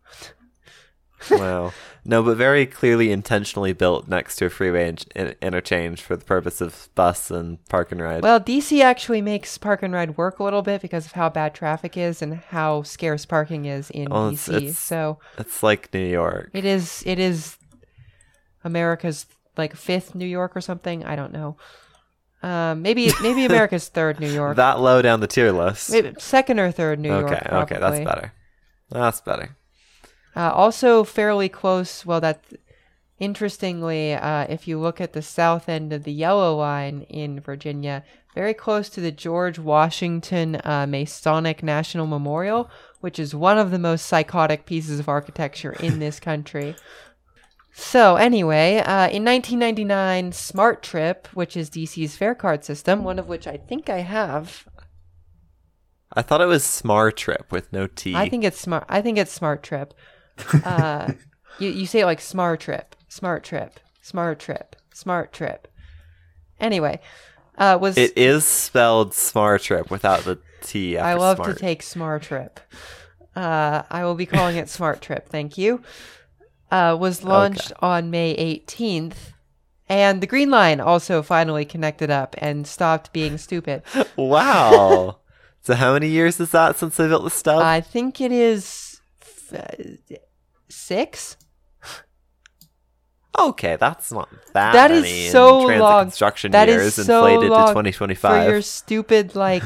Wow. No, but very clearly intentionally built next to a freeway in- in- interchange for the purpose of bus and park and ride. Well, D C actually makes park and ride work a little bit because of how bad traffic is and how scarce parking is in Oh, it's- D C. it's- So It's like New York. it is it is America's like fifth New York or something. I don't know. Um, maybe maybe America's third New York. That low down the tier list. Maybe second or third New okay, York. okay, Probably. that's better. That's better. Uh, also fairly close. Well, that interestingly, uh, if you look at the south end of the Yellow Line in Virginia, very close to the George Washington uh, Masonic National Memorial, which is one of the most psychotic pieces of architecture in this country. So anyway, uh, in nineteen ninety-nine, Smart Trip, which is D C's fare card system, one of which I think I have. I thought it was Smart Trip with no T. I think it's smart. I think it's Smart Trip. Uh, you you say it like Smart Trip, Smart Trip, Smart Trip, Smart Trip. Anyway, uh, was It is spelled Smart Trip without the T after I love smart. to take Smart Trip. Uh, I will be calling it Smart Trip. Thank you. Uh, was launched on May eighteenth, And the Green Line also finally connected up and stopped being stupid. Wow. So how many years is that since they built the stub? I think it is uh, six. Okay, that's not that, That is many so in transit long. construction That years is so inflated long to twenty for twenty-five. your stupid like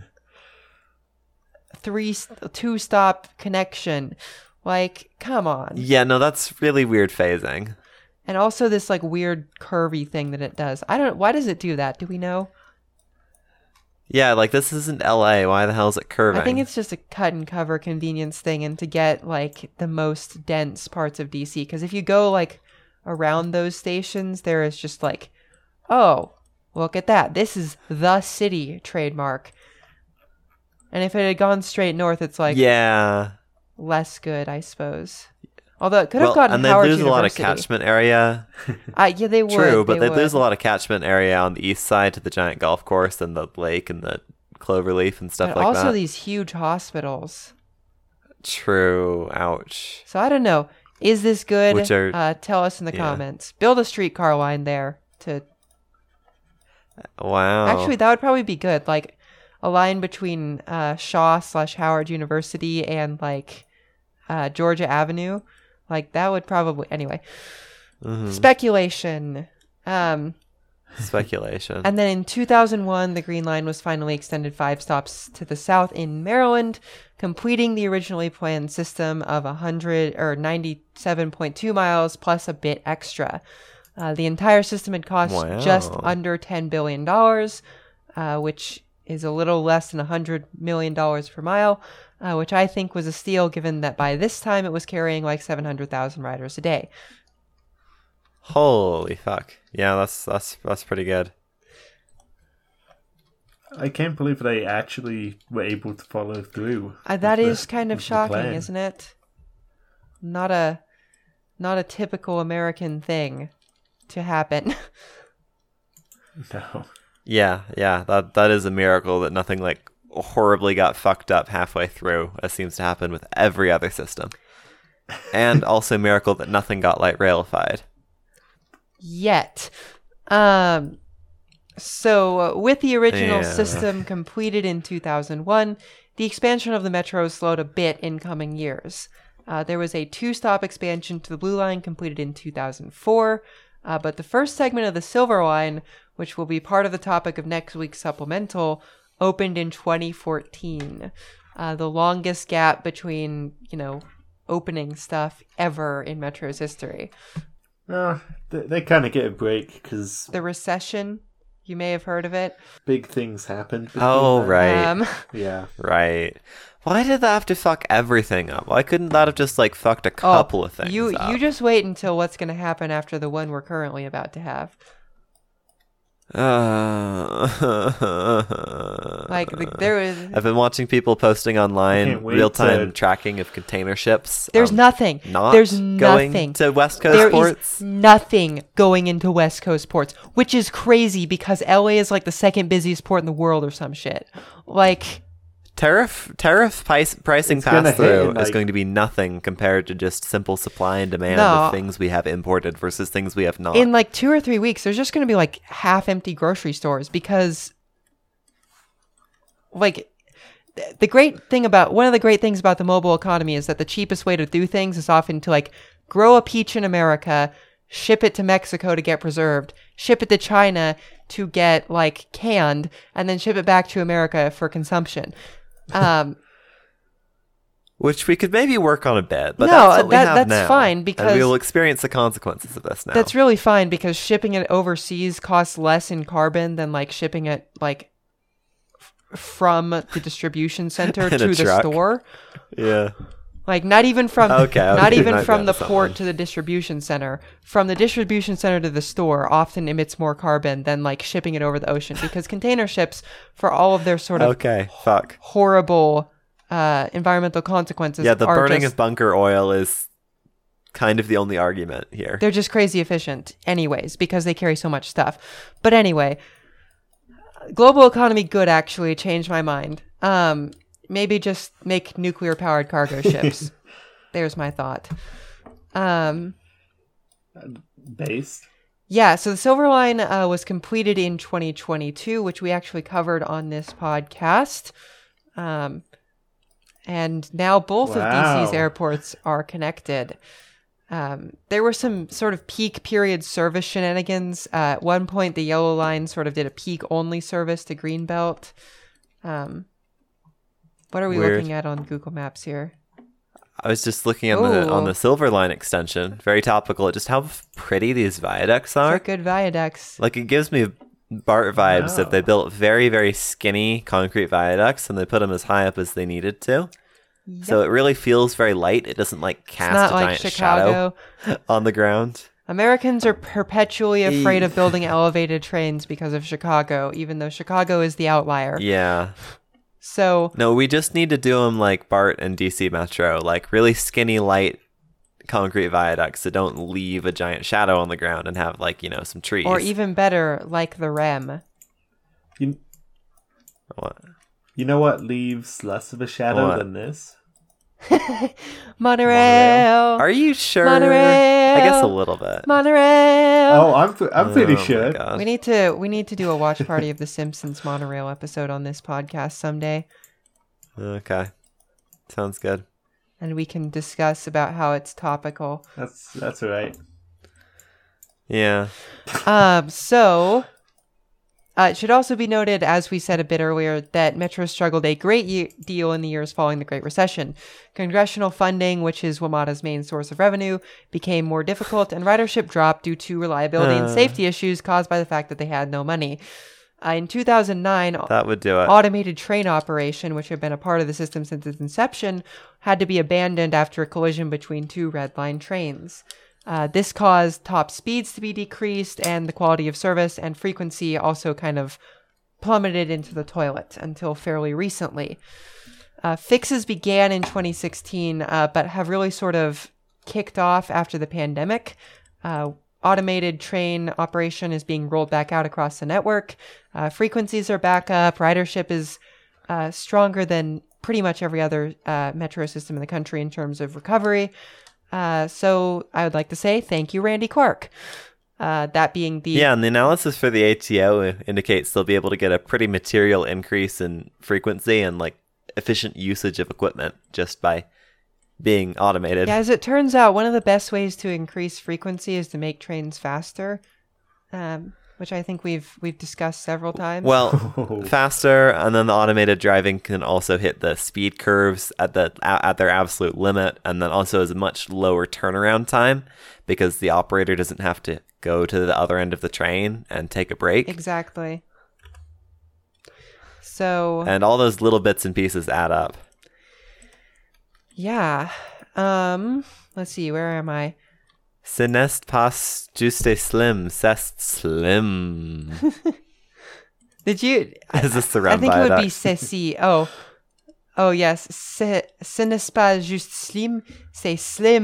three two stop connection. Like, come on. Yeah, no, that's really weird phasing. And also this like weird curvy thing that it does. I don't. Why does it do that? Do we know? Yeah, like this isn't L A. Why the hell is it curving? I think it's just a cut and cover convenience thing, and to get like the most dense parts of D C. Because if you go like around those stations, there is just like, oh, look at that. This is the city trademark. And if it had gone straight north, it's like yeah, less good, I suppose. Although it could well, have gotten and they Howard lose University. a lot of catchment area. Uh, yeah, they would. True, but they, would. lose a lot of catchment area on the east side to the giant golf course and the lake and the cloverleaf and stuff But like also that. these huge hospitals. True. Ouch. So I don't know. Is this good? Which are- uh, tell us in the yeah. comments. Build a streetcar line there to. Wow. Actually, that would probably be good. Like a line between uh, Shaw slash Howard University and like uh, Georgia Avenue. Like that would probably anyway. Mhm. Speculation. Um, Speculation. and then in two thousand one, the Green Line was finally extended five stops to the south in Maryland, completing the originally planned system of one hundred or ninety-seven point two miles plus a bit extra. Uh, the entire system had cost Wow. just under ten billion dollars, uh, which is a little less than one hundred million dollars per mile, uh, which I think was a steal given that by this time it was carrying like seven hundred thousand riders a day. Holy fuck. Yeah, that's that's that's pretty good. I can't believe they actually were able to follow through. Uh, that with is the- kind of with the shocking, plan. isn't it? Not a not a typical American thing to happen. No. Yeah, yeah, that that is a miracle that nothing like horribly got fucked up halfway through, as seems to happen with every other system. And also a miracle that nothing got light railified. Yet. Um so uh, with the original Yeah. system completed in two thousand one, the expansion of the metro slowed a bit in coming years. Uh, there was a two-stop expansion to the Blue Line completed in two thousand four, uh, but the first segment of the Silver Line, which will be part of the topic of next week's supplemental, opened in twenty fourteen. Uh, the longest gap between, you know, opening stuff ever in Metro's history. No, they, they kind of get a break because The recession, you may have heard of it. big things happen. between Oh, then. right. Um, Yeah. Right. Why did that have to fuck everything up? Why couldn't that have just like fucked a oh, couple of things You up? you just wait until what's going to happen after the one we're currently about to have. Uh, Like the, there is I've been watching people posting I online can't wait real-time to- tracking of container ships. there's um, nothing. not There's going nothing. to West Coast There is ports. nothing going into West Coast ports, which is crazy because L A is like the second busiest port in the world or some shit. Like Tariff tariff price, pricing It's gonna pass through hit in, is like- going to be nothing compared to just simple supply and demand No. of things we have imported versus things we have not. in like two or three weeks, there's just going to be like half empty grocery stores because, like, th- the great thing about one of the great things about the mobile economy is that the cheapest way to do things is often to like grow a peach in America, ship it to Mexico to get preserved, ship it to China to get like canned, and then ship it back to America for consumption. Um, Which we could maybe work on a bit, but No, that's what we that- have that's now. fine because- and we will experience the consequences of this now. That's really fine because shipping it overseas costs less in carbon than like shipping it like f- from the distribution center In a to the truck. store. yeah. Like not even from Okay, not okay, even might be from the onto port something. to the distribution center. From the distribution center to the store often emits more carbon than like shipping it over the ocean because container ships, for all of their sort of Okay, fuck. horrible uh, environmental consequences, Yeah, the are burning just, of bunker oil is kind of the only argument here. they're just crazy efficient anyways because they carry so much stuff. But anyway, global economy good actually changed my mind. Um, maybe just make nuclear powered cargo ships. There's my thought. Um, Based. Yeah, so the Silver Line uh, was completed in twenty twenty-two, which we actually covered on this podcast. Um, and now both Wow. of D C's airports are connected. Um, there were some sort of peak period service shenanigans. Uh, at one point, the Yellow Line sort of did a peak-only service to Greenbelt. Um, what are we Weird. looking at on Google Maps here? I was just looking on the on Ooh. the Silver Line extension. Very topical. Just how pretty these viaducts They're are. good viaducts. Like, it gives me BART vibes Wow. that they built very, very skinny concrete viaducts and they put them as high up as they needed to. So it really feels very light. It doesn't like It's cast not a like giant Chicago. shadow on the ground. Americans are perpetually afraid of building elevated trains because of Chicago, even though Chicago is the outlier. Yeah. So, No, we just need to do them like BART and D C Metro, like really skinny, light concrete viaducts that don't leave a giant shadow on the ground and have like, you know, some trees. or even better, like the R E M. You, What? you know what leaves less of a shadow What? than this? Monorail. Are you sure? Monorail. I guess a little bit. Monorail. Oh, I'm pre- I'm pretty Oh my sure. God. We need to we need to do a watch party of the Simpsons monorail episode on this podcast someday, Okay. Sounds good. and we can discuss about how it's topical. That's that's all right. Yeah. Um, so uh, it should also be noted, as we said a bit earlier, that Metro struggled a great ye- deal in the years following the Great Recession. Congressional funding, which is WMATA's main source of revenue, became more difficult, and ridership dropped due to reliability and Uh. safety issues caused by the fact that they had no money. Uh, in two thousand nine, That would do it. automated train operation, which had been a part of the system since its inception, had to be abandoned after a collision between two Red Line trains. Uh, this caused top speeds to be decreased, and the quality of service and frequency also kind of plummeted into the toilet until fairly recently. Uh, fixes began in twenty sixteen, uh, but have really sort of kicked off after the pandemic. Uh, automated train operation is being rolled back out across the network. Uh, frequencies are back up. Ridership is uh, stronger than pretty much every other uh, metro system in the country in terms of recovery. Uh, so I would like to say thank you, Randy Clark. Uh, that being the Yeah, and the analysis for the A T O indicates they'll be able to get a pretty material increase in frequency and like efficient usage of equipment just by being automated. Yeah, as it turns out, one of the best ways to increase frequency is to make trains faster, um, which I think we've we've discussed several times. Well, faster, and then the automated driving can also hit the speed curves at the at their absolute limit, and then also has a much lower turnaround time because the operator doesn't have to go to the other end of the train and take a break. Exactly. So And all those little bits and pieces add up. yeah, um, let's see, where am I? Ce n'est pas juste slim, c'est slim. Did you? Is this the I round think it would be viaduct? ceci. Oh, oh yes. Ce, ce n'est pas juste slim, c'est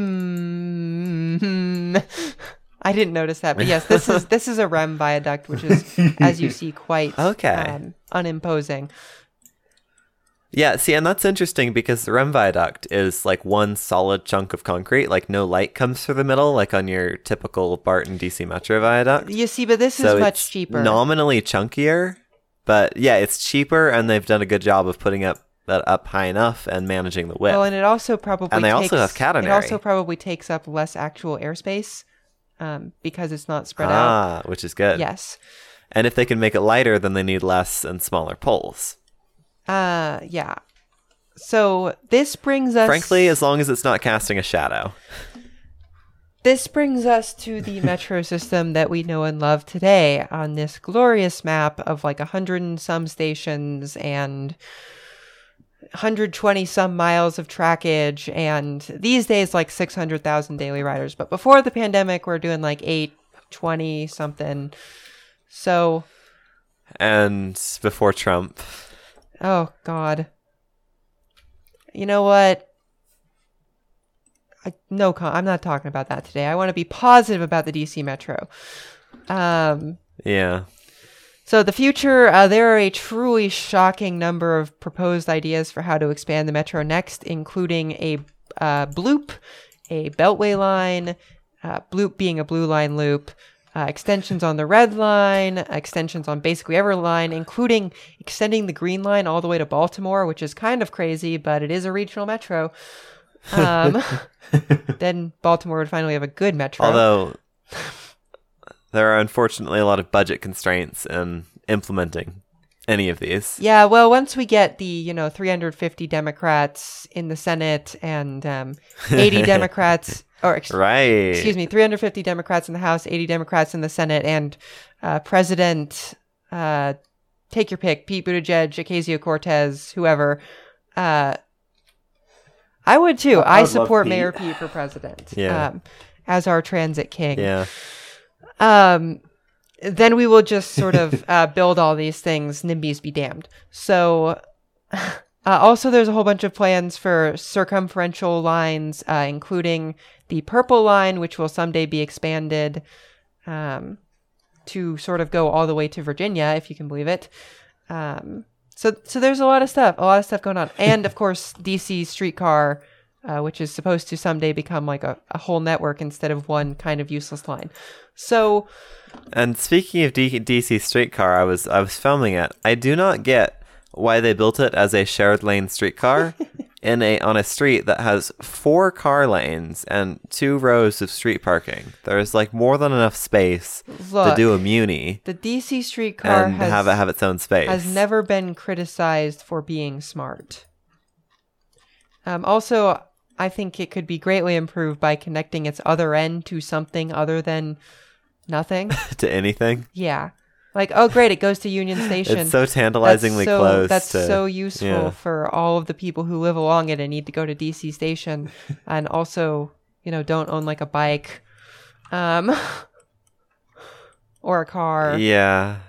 slim. I didn't notice that, but yes, this is this is a R E M viaduct, which is, as you see, quite Okay. um, unimposing. Yeah, see, and that's interesting because the R E M viaduct is like one solid chunk of concrete, like no light comes through the middle, like on your typical BART and D C Metro viaduct. You see, but this So is much it's cheaper. nominally chunkier, but yeah, it's cheaper, and they've done a good job of putting up that up high enough and managing the width. Well, and it also probably And they takes, also have catenary. It also probably takes up less actual airspace, um, because it's not spread out. ah, which is good. Yes. And if they can make it lighter, then they need less and smaller poles. Uh, yeah. So this brings us. Frankly, as long as it's not casting a shadow. This brings us to the metro system that we know and love today on this glorious map of like a hundred and some stations and one hundred twenty some miles of trackage, and these days like six hundred thousand daily riders. But before the pandemic, we're doing like eight twenty something. So, And before Trump. oh God. You know what? I, no, con- I'm not talking about that today. I want to be positive about the D C Metro. Um, Yeah. so the future, uh, there are a truly shocking number of proposed ideas for how to expand the Metro next, including a uh, bloop, a beltway line, uh, bloop being a blue line loop, uh, extensions on the Red Line, extensions on basically every line, including extending the Green Line all the way to Baltimore, which is kind of crazy, but it is a regional metro. Um, then Baltimore would finally have a good metro. Although there are unfortunately a lot of budget constraints in implementing any of these. Yeah, well, once we get the, you know, three hundred fifty Democrats in the Senate and um, eighty Democrats, or ex- right. excuse me, three hundred fifty Democrats in the House, eighty Democrats in the Senate, and uh, President, uh, take your pick, Pete Buttigieg, Ocasio-Cortez, whoever, uh, I would too. I I, would support love Pete. Mayor Pete for president. Yeah. Um, as our transit king. Yeah. Um, then we will just sort of uh, build all these things. NIMBYs be damned. So, uh, also there's a whole bunch of plans for circumferential lines, uh, including the Purple Line, which will someday be expanded um, to sort of go all the way to Virginia, if you can believe it. Um, so, so there's a lot of stuff, a lot of stuff going on, and of course, D C streetcar. Uh, which is supposed to someday become like a, a whole network instead of one kind of useless line. So, and speaking of D- DC streetcar, I was I was filming it. I do not get why they built it as a shared lane streetcar in a on a street that has four car lanes and two rows of street parking. There's like more than enough space look, to do a muni the D C streetcar and has, have it have its own space. has never been criticized for being smart. Um, also, I think it could be greatly improved by connecting its other end to something other than nothing. to anything. Yeah. Like, oh, great, it goes to Union Station. It's so tantalizingly that's so, close. That's to, so useful yeah. for all of the people who live along it and need to go to D C Station and also, you know, don't own like a bike um, or a car. Yeah.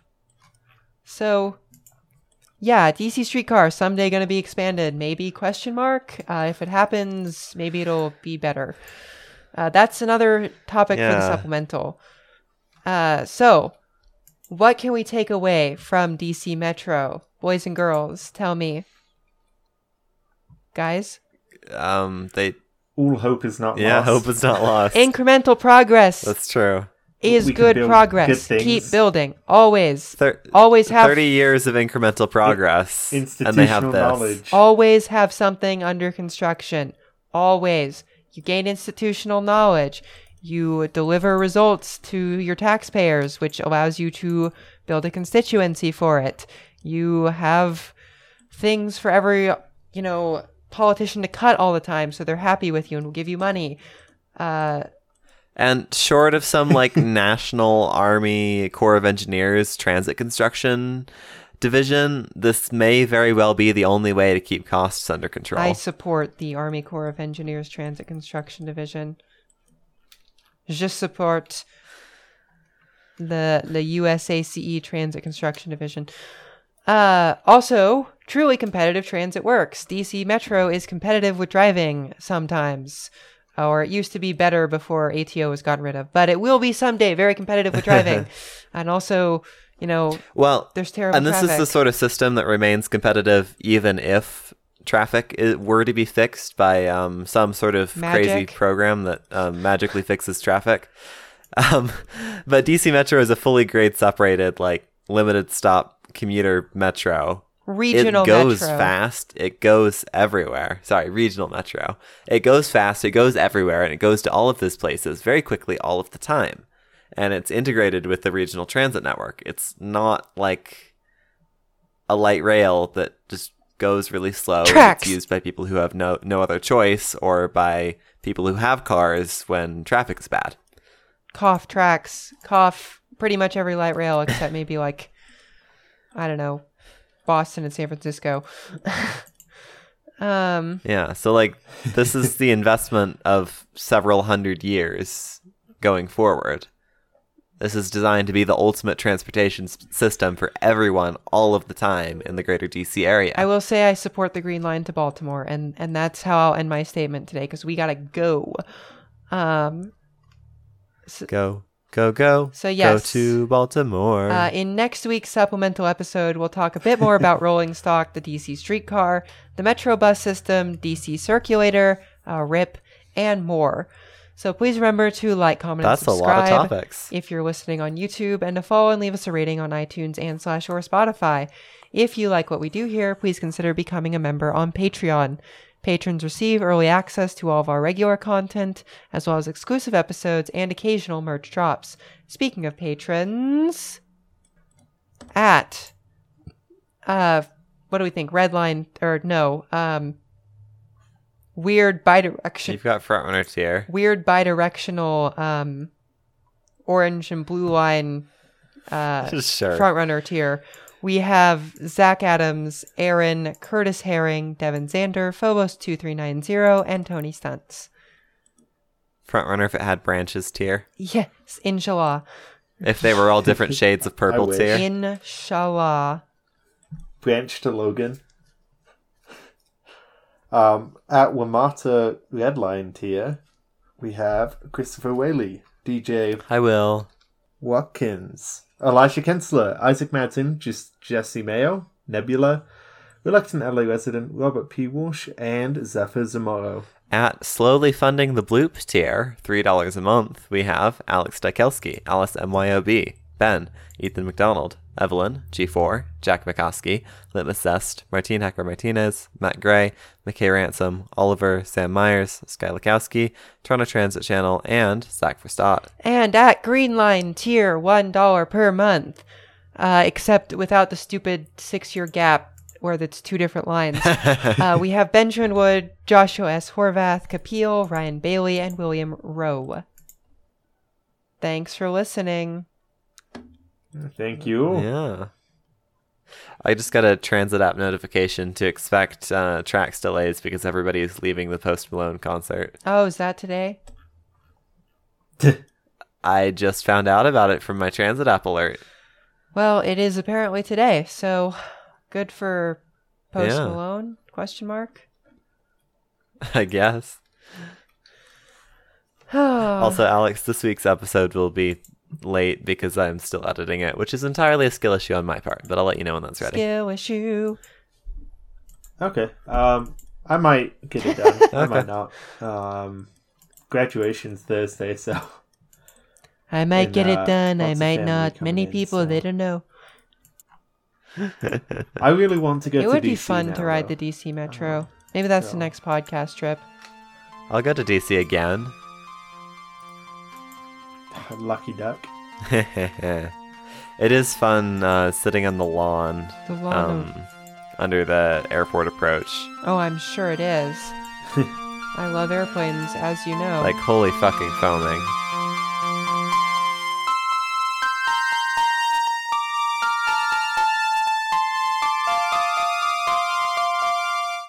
So, yeah, D C streetcar someday going to be expanded. Maybe question mark. Uh, if it happens, maybe it'll be better. Uh, that's another topic for the Yeah. supplemental. Uh, so, what can we take away from D C Metro? Boys and girls, tell me. Guys? Um. They. All hope is not Yeah. lost. Hope is not lost. Incremental progress That's true. is We can good build progress. good things. Keep building. Always. Thir- Always have thirty years of incremental progress, and Institutional they have this. knowledge. always have something under construction. Always. You gain institutional knowledge. You deliver results to your taxpayers, which allows you to build a constituency for it. You have things for every, you know, politician to cut all the time, so they're happy with you and will give you money. Uh, And short of some like National Army Corps of Engineers transit construction division, this may very well be the only way to keep costs under control. I support the Army Corps of Engineers Transit Construction Division. Je support the the U S A C E Transit Construction Division. Uh, also, truly competitive transit works. D C Metro is competitive with driving sometimes. Or it used to be better before A T O was gotten rid of. But it will be someday very competitive with driving. And also, you know, well, there's terrible and this traffic. is the sort of system that remains competitive even if traffic i- were to be fixed by um, some sort of crazy Magic. program that um, magically fixes traffic. Um, but D C Metro is a fully grade separated, like limited stop commuter metro. Regional it goes metro. fast. It goes everywhere. Sorry, regional metro. It goes fast. It goes everywhere, and it goes to all of these places very quickly, all of the time. And it's integrated with the regional transit network. It's not like a light rail that just goes really slow. Tracks. It's used by people who have no no other choice, or by people who have cars when traffic is bad. Cough tracks. Cough pretty much every light rail except maybe like, I don't know, Boston and San Francisco. um, Yeah, so like this is the investment of several hundred years going forward. This is designed to be the ultimate transportation s- system for everyone all of the time in the greater D C area. I will say I support the Green Line to Baltimore, and, and that's how I'll end my statement today, because we gotta go. Um, Go, go, go. So, yes. Go to Baltimore. Uh, in next week's supplemental episode, we'll talk a bit more about rolling stock, the D C streetcar, the Metro bus system, D C circulator, uh, R I P, and more. So please remember to like, comment, That's and a subscribe lot of topics. if you're listening on YouTube, and to follow and leave us a rating on iTunes and slash or Spotify. If you like what we do here, please consider becoming a member on Patreon. Patrons receive early access to all of our regular content, as well as exclusive episodes and occasional merch drops. Speaking of patrons, at, uh, what do we think? Redline, or no, um, weird bidirection. You've got Frontrunner tier. Weird bidirectional, um, orange and blue line, uh, Sure. Frontrunner tier. We have Zach Adams, Aaron, Curtis Herring, Devin Zander, Phobos two three nine zero, and Tony Stunts. Frontrunner if it had branches tier. Yes, inshallah. If they were all different shades of purple wish. tier. Inshallah. Branch to Logan. Um, at Wamata Redline tier, we have Christopher Whaley, D J I will. Watkins, Elisha Kensler, Isaac Madsen, just Jesse Mayo, Nebula, Reluctant L A resident Robert P. Walsh, and Zephyr Zamoro. At Slowly Funding the Bloop tier, three dollars a month, we have Alex Dykelski, Alice M Y O B, Ben, Ethan McDonald, Evelyn, G four, Jack McCoskey, Litmus Zest, Martine Hecker Martinez, Matt Gray, McKay Ransom, Oliver, Sam Myers, Sky Lukowski, Toronto Transit Channel, and Zach Verstott. And at Greenline tier, one dollar per month. Uh, except without the stupid six-year gap where it's two different lines. uh, we have Benjamin Wood, Joshua S. Horvath, Kapil, Ryan Bailey, and William Rowe. Thanks for listening. Thank you. Yeah. I just got a transit app notification to expect uh, tracks delays because everybody is leaving the Post Malone concert. Oh, is that today? I just found out about it from my transit app alert. Well, it is apparently today, so good for Post Yeah. Malone? Question mark. I guess. Also, Alex, this week's episode will be late because I'm still editing it, which is entirely a skill issue on my part, but I'll let you know when that's ready. Skill issue. Okay. Um, I might get it done. I Okay. might not. Um, graduation's Thursday, so I might And, get uh, it done. I lots of might family not. coming Many in, people, so- they don't know. I really want to go It to would D C be fun now, to ride though. the D C Metro. Maybe that's the so- next podcast trip. I'll go to D C again. Lucky duck. It is fun uh, sitting on the lawn The lawn um, of- under the airport approach. Oh, I'm sure it is. I love airplanes, as you know. Like, holy fucking foaming.